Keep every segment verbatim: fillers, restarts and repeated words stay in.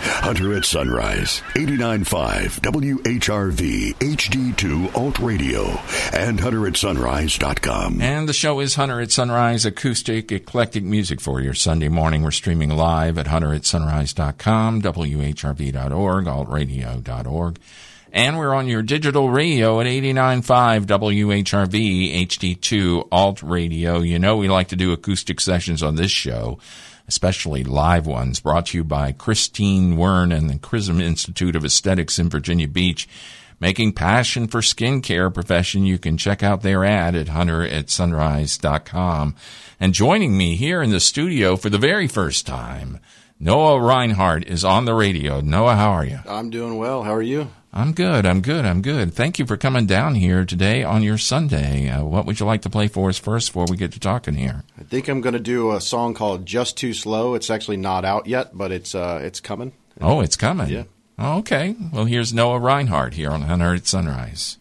Hunter at Sunrise, eighty-nine point five W H R V H D two Alt Radio, and hunter at sunrise dot com. And the show is Hunter at Sunrise, acoustic, eclectic music for your Sunday morning. We're streaming live at hunter at sunrise dot com, W H R V dot org, alt radio dot org. And we're on your digital radio at eighty-nine point five W H R V H D two Alt Radio. You know we like to do acoustic sessions on this show, especially live ones, brought to you by Christine Wern and the Chrism Institute of Aesthetics in Virginia Beach, making passion for skincare profession. You can check out their ad at hunter at sunrise dot com. And joining me here in the studio for the very first time, Noah Reinhardt is on the radio. Noah, how are you? I'm doing well. How are you? I'm good. I'm good. I'm good. Thank you for coming down here today on your Sunday. Uh, what would you like to play for us first before we get to talking here? I think I'm going to do a song called Just Too Slow. It's actually not out yet, but it's uh, it's coming. Oh, it's coming. Yeah. Oh, okay. Well, here's Noah Reinhardt here on Hunter at Sunrise.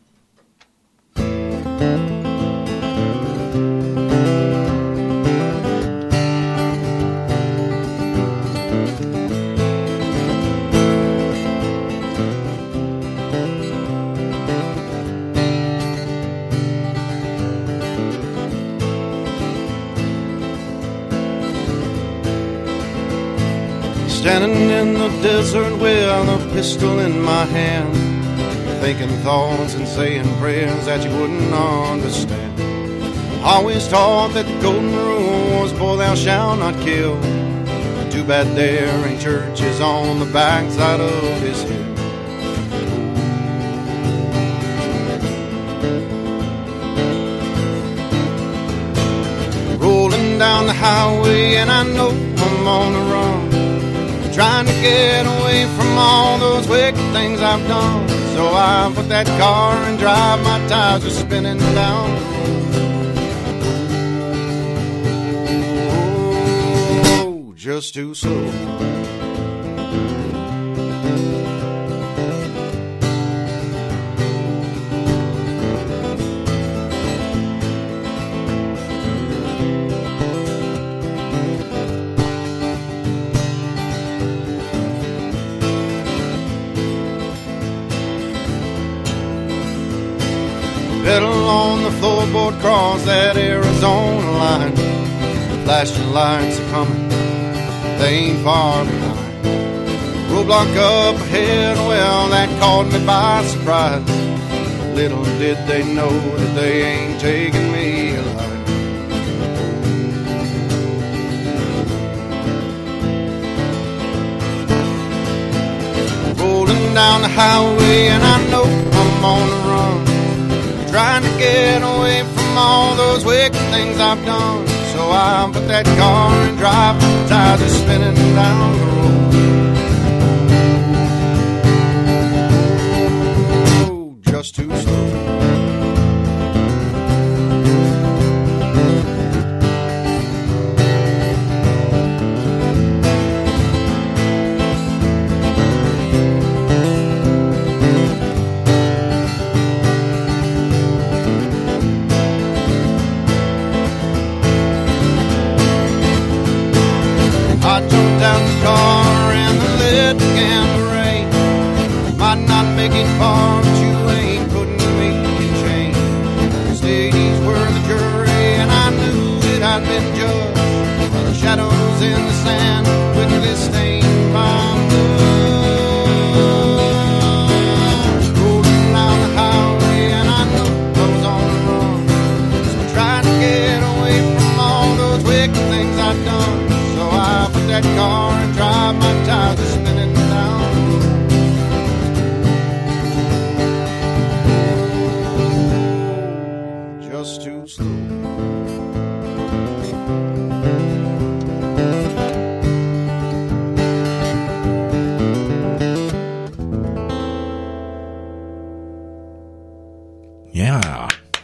Standing in the desert with a pistol in my hand, thinking thoughts and saying prayers that you wouldn't understand. Always taught that the golden rule was, boy, thou shalt not kill. Too bad there ain't churches on the backside of his hill. Rolling down the highway and I know I'm on the run, trying to get away from all those wicked things I've done. So I put that car and drive, my tires are spinning down the road. Oh, just too slow. Pedal on the floorboard, cross that Arizona line. Flashing lights are coming, they ain't far behind. Roadblock up ahead, well, that caught me by surprise. Little did they know that they ain't taking me alive. Rolling down the highway and I know I'm on the run, trying to get away from all those wicked things I've done. So I put that car and drive, the tires are spinning down the road. Oh, just too slow. Down the car and the lid began to rain. Might not make it far, but you ain't putting me in chains. Ladies were the jury and I knew that I'd been judged. While the shadows in the sand quickly stained my blood. Rolling down the highway and I knew I was on the run, so I tried to get away from all those wicked things I'd done. So I put that car and drive, my tires are spinning down the road. Just too slow. Yeah.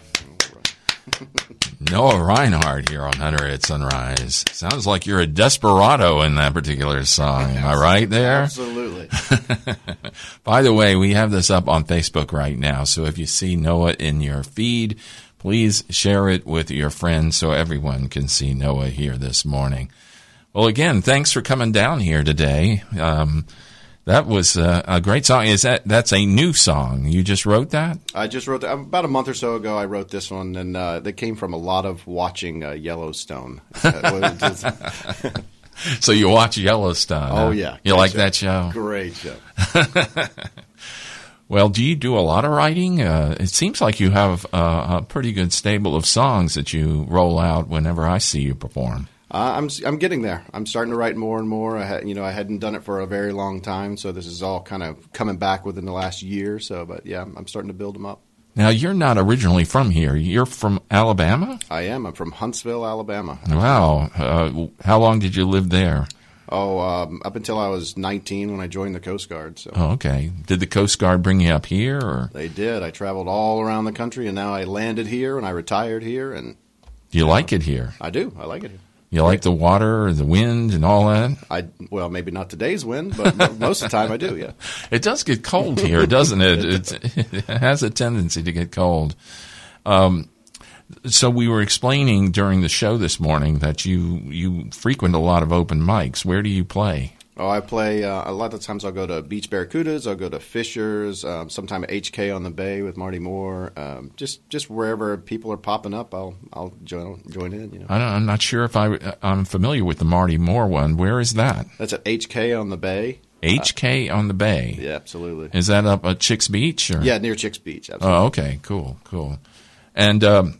Noah Reinhardt here on Hunter at Sunrise. Sounds like you're a desperado in that particular song. Am I right there? Absolutely. By the way, we have this up on Facebook right now, so if you see Noah in your feed, please share it with your friends so everyone can see Noah here this morning. Well, again, thanks for coming down here today. Um, That was uh, a great song. Is that that's a new song? You just wrote that? I just wrote that about a month or so ago. I wrote this one, and uh, that came from a lot of watching uh, Yellowstone. So you watch Yellowstone? Oh huh? yeah, you great like show. that show? Great show. Well, do you do a lot of writing? Uh, it seems like you have uh, a pretty good stable of songs that you roll out whenever I see you perform. Uh, I'm I'm getting there. I'm starting to write more and more. I had, you know, I hadn't done it for a very long time, so this is all kind of coming back within the last year. So, but yeah, I'm starting to build them up. Now, you're not originally from here. You're from Alabama? I am. I'm from Huntsville, Alabama. Wow. Uh, how long did you live there? Oh, um, up until I was nineteen when I joined the Coast Guard. So. Oh, okay. Did the Coast Guard bring you up here? Or? They did. I traveled all around the country, and now I landed here, and I retired here. And Do you like it here? I do. I like it here. You like the water, the wind, and all that? I well, maybe not today's wind, but most of the time I do. Yeah. It does get cold here, doesn't it? it, It's, it has a tendency to get cold. Um, so we were explaining during the show this morning that you you frequent a lot of open mics. Where do you play? Oh, I play uh, a lot of times. I'll go to Beach Barracudas. I'll go to Fishers. Um, sometime H K on the Bay with Marty Moore. Um, just just wherever people are popping up, I'll I'll join join in. You know. I don't, I'm not sure if I I'm familiar with the Marty Moore one. Where is that? That's at H K on the Bay. H K on the Bay. Yeah, absolutely. Is that up at Chicks Beach? Or? Yeah, near Chicks Beach. Absolutely. Oh, okay, cool, cool. And um,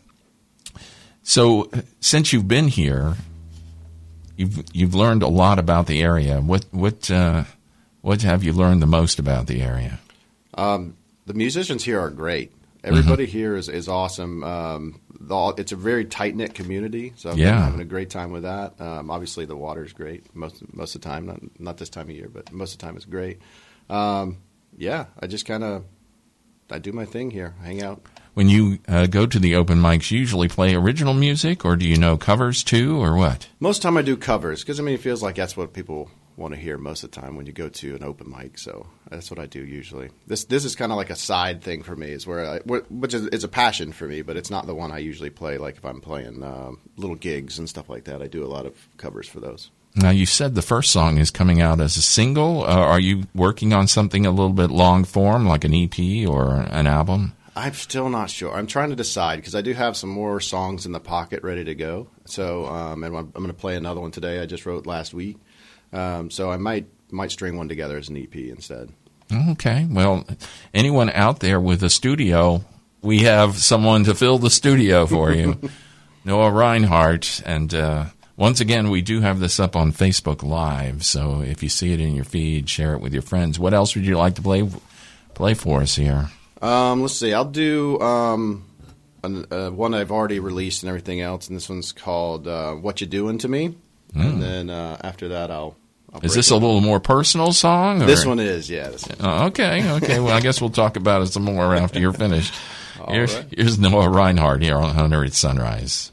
so, since you've been here, you've you've learned a lot about the area. What what uh, what have you learned the most about the area? Um, the musicians here are great. Everybody Mm-hmm. here is is awesome. Um, the, it's a very tight knit community, so I've Yeah. been having a great time with that. Um, obviously, the water's great most most of the time. Not not this time of year, but most of the time it's great. Um, yeah, I just kind of I do my thing here, hang out. When you uh, go to the open mics, you usually play original music, or do you know covers too, or what? Most of the time I do covers because I mean it feels like that's what people want to hear most of the time when you go to an open mic. So that's what I do usually. This this is kind of like a side thing for me, is where I, which is it's a passion for me, but it's not the one I usually play. Like if I'm playing um, little gigs and stuff like that, I do a lot of covers for those. Now, you said the first song is coming out as a single. Uh, are you working on something a little bit long form, like an E P or an album? I'm still not sure. I'm trying to decide because I do have some more songs in the pocket ready to go. So, um, and I'm, I'm going to play another one today. I just wrote last week. Um, so I might might string one together as an E P instead. Okay. Well, anyone out there with a studio, we have someone to fill the studio for you. Noah Reinhardt. And uh, once again, we do have this up on Facebook Live. So if you see it in your feed, share it with your friends. What else would you like to play play for us here? Um, let's see. I'll do um, an, uh, one I've already released and everything else, and this one's called uh, "What You Doing to Me." Mm. And then uh, after that, I'll. I'll is this a little more personal song? Or? This one is, yeah. This one. Oh, okay, okay. Well, I guess we'll talk about it some more after you're finished. Here's, right. here's Noah Reinhardt here on Hunter at Sunrise.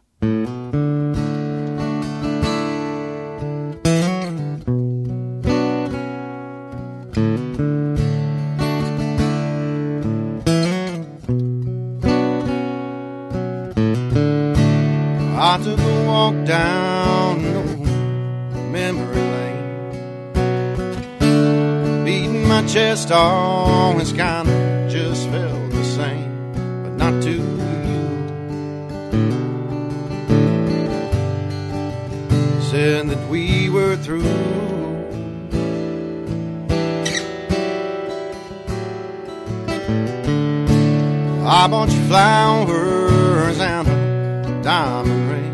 I took a walk down memory lane, beating my chest always kind of just felt the same, but not to you. Said that we were through. I bought you flowers and a diamond ring.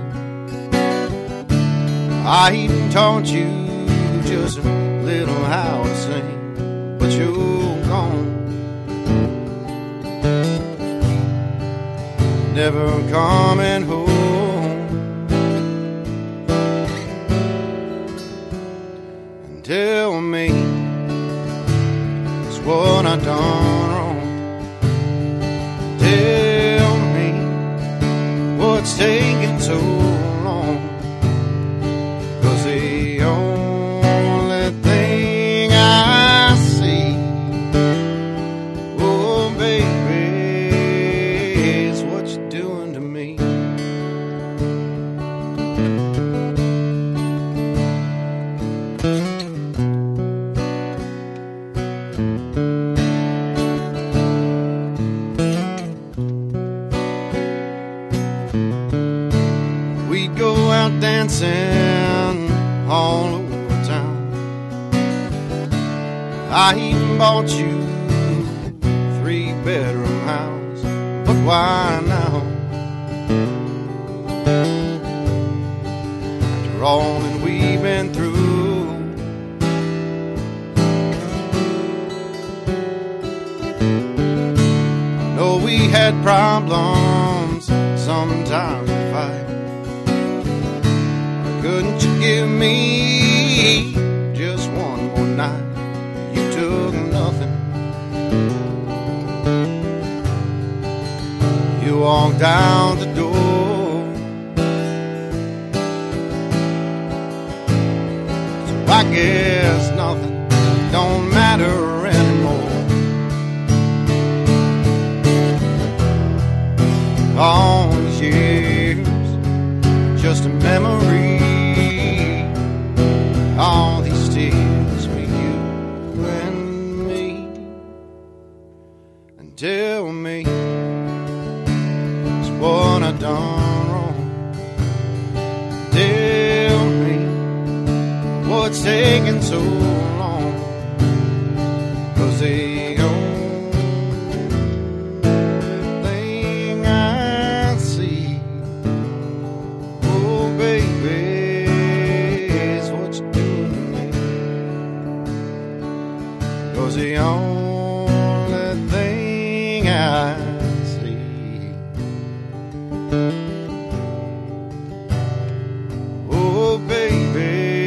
I even taught you just a little how to sing, but you're gone, never coming home. And tell me, it's what I done wrong. Tell me, what's taking so long? 'Cause the only thing I see, oh baby, is what you're doing to me. I even bought you a three-bedroom house, but why now? After all that we've been through, I know we had problems, sometimes we fight. Couldn't you give me just one more night? You took nothing. You walked out the door. So I guess nothing don't matter anymore. All these years, just a memory. All these tears for you and me. And tell me, is what I done wrong? Tell me, what's taking so long? 'Cause the only thing I see, oh baby, the only thing I see. Oh, baby,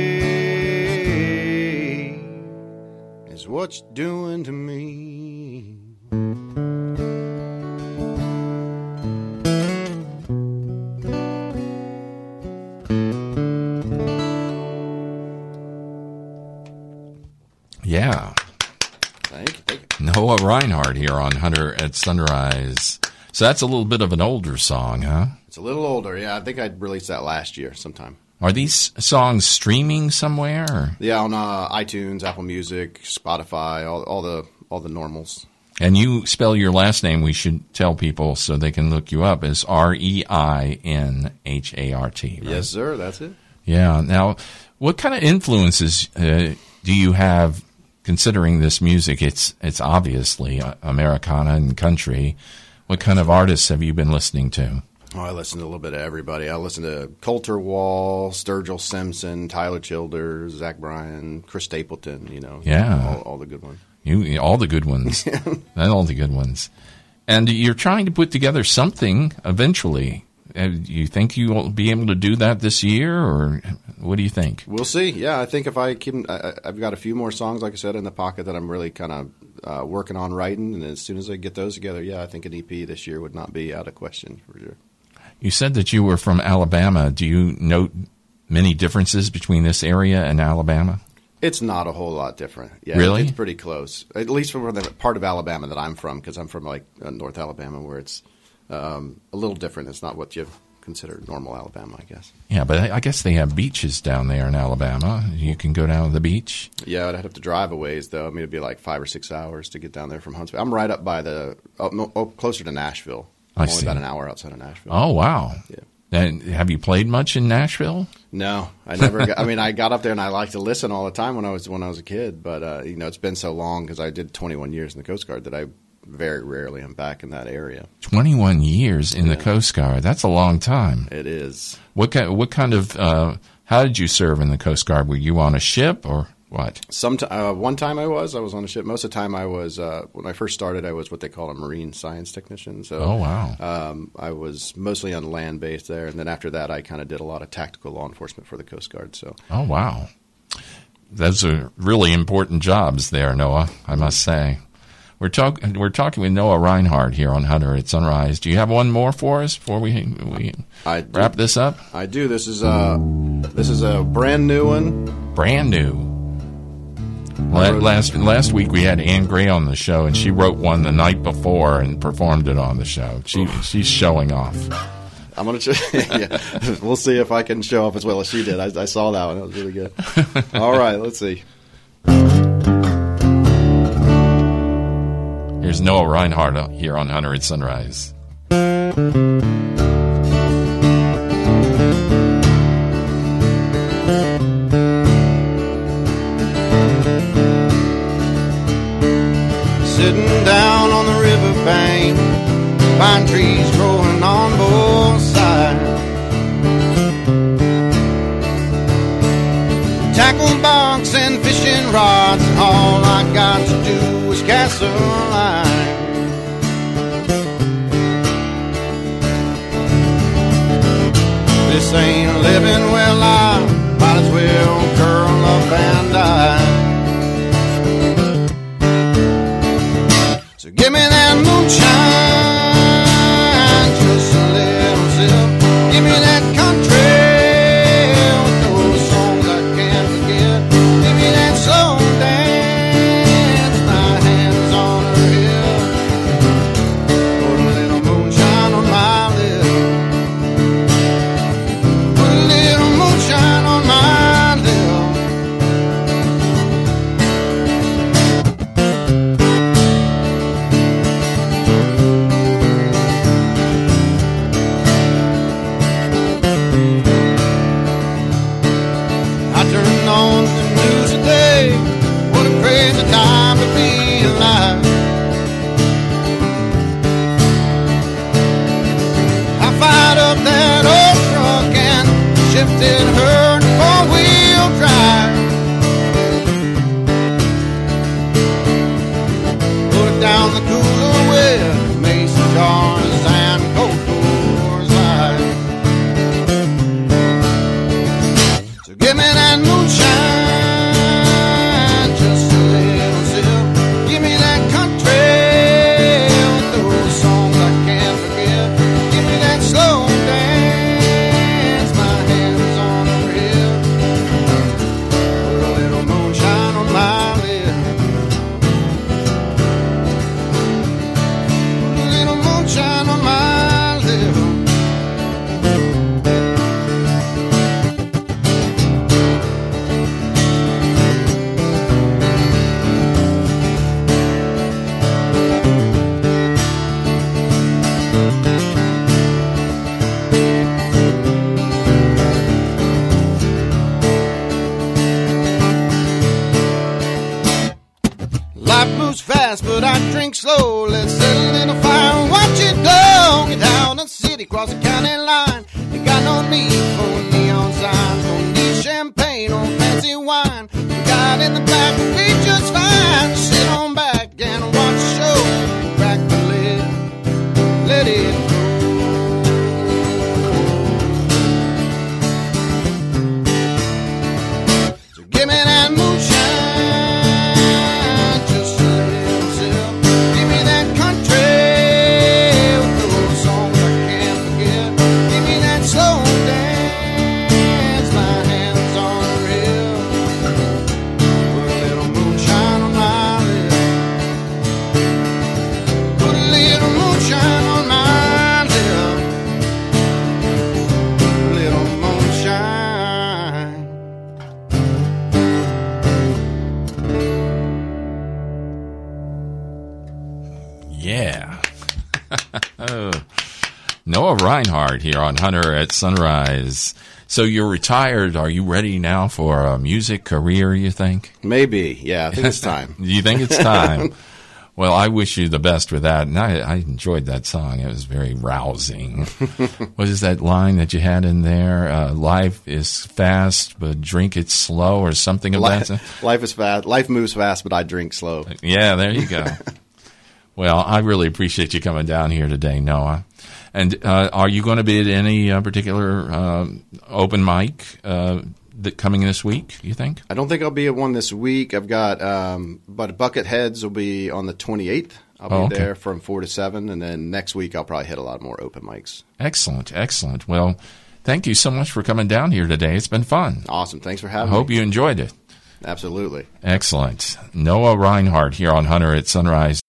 is what you're doing to me. Yeah. Thank you, thank you. Noah Reinhardt here on Hunter at Sunrise. So that's a little bit of an older song, huh? It's a little older, yeah. I think I released that last year sometime. Are these songs streaming somewhere? Or? Yeah, on uh, iTunes, Apple Music, Spotify, all, all the all the normals. And you spell your last name, we should tell people so they can look you up, as R E I N H A R T. Right? Yes, sir, that's it. Yeah. Now, what kind of influences uh, do you have? Considering this music, it's it's obviously Americana and country. What kind of artists have you been listening to? Oh, I listen to a little bit of everybody. I listen to Coulter Wall, Sturgill Simpson, Tyler Childers, Zach Bryan, Chris Stapleton. You know, yeah, all, all the good ones. You all the good ones, and all the good ones. And you're trying to put together something eventually. Do you think you will be able to do that this year, or what do you think? We'll see. Yeah, I think if I keep, I, I've got a few more songs, like I said, in the pocket that I'm really kind of uh, working on writing, and as soon as I get those together, yeah, I think an E P this year would not be out of question for sure. You said that you were from Alabama. Do you note many differences between this area and Alabama? It's not a whole lot different. Yeah, really? It's pretty close, at least from the part of Alabama that I'm from, because I'm from like uh, North Alabama, where it's Um, a little different. It's not what you consider normal Alabama, I guess. Yeah, but I, I guess they have beaches down there in Alabama. You can go down to the beach. Yeah, I'd have to drive a ways, though. I mean, it'd be like five or six hours to get down there from Huntsville. I'm right up by the oh, no, oh, closer to Nashville. I'm I only see. about an hour outside of Nashville. Oh, wow. Yeah. And have you played much in Nashville? No, I never. got, I mean, I got up there and I liked to listen all the time when I was when I was a kid. But uh, you know, it's been so long because I did twenty-one years in the Coast Guard that I very rarely am back in that area. twenty-one years in yeah. the Coast Guard. That's a long time. It is. What kind, what kind of, uh, how did you serve in the Coast Guard? Were you on a ship or what? Some t- uh, one time I was. I was on a ship. Most of the time I was, uh, when I first started, I was what they call a marine science technician. So, oh, wow. Um, I was mostly on land base there. And then after that, I kind of did a lot of tactical law enforcement for the Coast Guard. So. Oh, wow. Those are really important jobs there, Noah, I must say. We're, talk- we're talking with Noah Reinhardt here on Hunter at Sunrise. Do you have one more for us before we, we wrap this up? I do. This is a, this is a brand new one. Brand new. Last last week we had Ann Gray on the show, and she wrote one the night before and performed it on the show. She She's showing off. I'm gonna. yeah, we'll see if I can show off as well as she did. I, I saw that one. That was really good. All right, let's see. Here's Noah Reinhardt here on Hunter at Sunrise. sitting down on the riverbank, pine trees growing on both sides. Tackle box and fishing rods, and all I got to do is cast a line. This ain't living, well, I might as well curl up and die. So give me that moonshine, just a little sip. Give me that country with those songs I can't forget. Give me that slow dance, my hands on her hip. Put a little moonshine on my lips. Put a little moonshine on my lips. I turned on the news today. What a crazy time to be alive. I fired up that old truck and shifted her to four-wheel drive. Put it down the cooler with mason jars and cold Coors Light. So give me that moonshine, just a little sip. Give me that country with those songs I can't forget. Give me that slow dance, my hands on her hip. Put a little moonshine on my lips. Put a little moonshine on my lips. Life moves fast, but I drink slow. Let's set a little fire and watch it glow. Get out of the city, cross the county line. Ain't got no need for neon signs. Don't need champagne or fancy wine. We got in the back, we'll be just fine. Just sit on back and watch the show. Crack the lid, let it go. So give me that moonshine, just a little sip. Give me that country with those songs I can't forget. Give me that slow dance, my hands on her hip. Put a little moonshine on my lips. Put a little moonshine on my lips. Put a little moonshine. Yeah. Oh. Noah Reinhardt here on Hunter at Sunrise. So you're retired. Are you ready now for a music career, you think? Maybe, yeah, I think it's time. You think it's time? Well, I wish you the best with that. And I, I enjoyed that song. It was very rousing. What is that line that you had in there? Uh, life is fast, but drink it slow, or something of that. Life, life is fast. Life moves fast, but I drink slow. Yeah, there you go. Well, I really appreciate you coming down here today, Noah. And uh, are you going to be at any uh, particular uh, open mic uh, that coming this week, you think? I don't think I'll be at one this week. I've got, um, but Bucketheads will be on the twenty-eighth. I'll be Oh, okay. there from four to seven, and then next week I'll probably hit a lot more open mics. Excellent, excellent. Well, thank you so much for coming down here today. It's been fun. Awesome. Thanks for I having hope me. you enjoyed it. Absolutely. Excellent. Noah Reinhardt here on Hunter at Sunrise.